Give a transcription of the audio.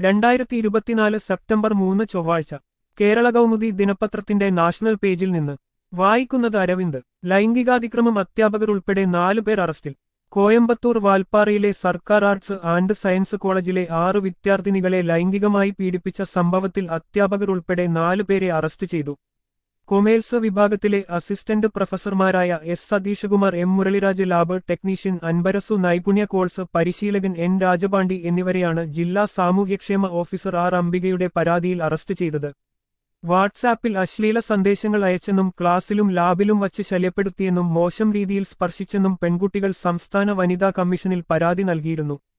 2024 September 3 ചൊവ്വാഴ്ച കേരള കൗമുദി ദിനപത്രത്തിന്റെ national പേജിൽ നിന്ന് വായിക്കുന്നത് അരവിന്ദ്. ലൈംഗികാതിക്രമം അധ്യാപകർ ഉൾപ്പെടെ 4 പേർ അറസ്റ്റിൽ. കോയമ്പത്തൂർ വാൽപ്പാറയിലെ സർക്കാർ ആർട്സ് ആൻഡ് സയൻസ് കോളേജിലെ 6 വിദ്യാർത്ഥിനികളെ ലൈംഗികമായി പീഡിപ്പിച്ച സംഭവത്തിൽ അധ്യാപകർ ഉൾപ്പെടെ 4 പേരെ അറസ്റ്റ് ചെയ്തു. കൊമേഴ്സ് വിഭാഗത്തിലെ അസിസ്റ്റന്റ് പ്രൊഫസർമാരായ S Satheeshkumar, M Muraliraj, lab technician Anbarasu, നൈപുണ്യ കോഴ്സ് പരിശീലകൻ എൻ രാജപാണ്ഡി എന്നിവരെയാണ് ജില്ലാ സാമൂഹ്യക്ഷേമ ഓഫീസർ ആർ അംബികയുടെ പരാതിയിൽ അറസ്റ്റ് ചെയ്തത്. വാട്സാപ്പിൽ അശ്ലീല സന്ദേശങ്ങൾ അയച്ചെന്നും ക്ലാസിലും ലാബിലും വച്ച് ശല്യപ്പെടുത്തിയെന്നും മോശം രീതിയിൽ സ്പർശിച്ചെന്നും പെൺകുട്ടികൾ സംസ്ഥാന വനിതാ കമ്മീഷനിൽ പരാതി നൽകിയിരുന്നു.